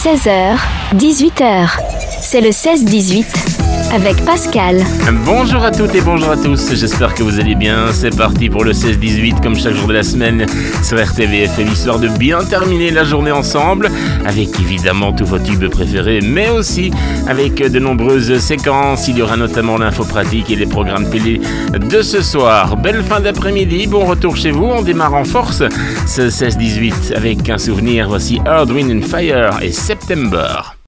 16h, 18h. C'est le 16-18 avec Pascal. Bonjour à toutes et bonjour à tous, j'espère que vous allez bien. C'est parti pour le 16-18 comme chaque jour de la semaine sur RTVFM, histoire de bien terminer la journée ensemble avec évidemment tous vos tubes préférés, mais aussi avec de nombreuses séquences. Il y aura notamment l'info pratique et les programmes télé de ce soir. Belle fin d'après-midi, bon retour chez vous, on démarre en force ce 16-18 avec un souvenir. Voici Earth, Wind & Fire et September.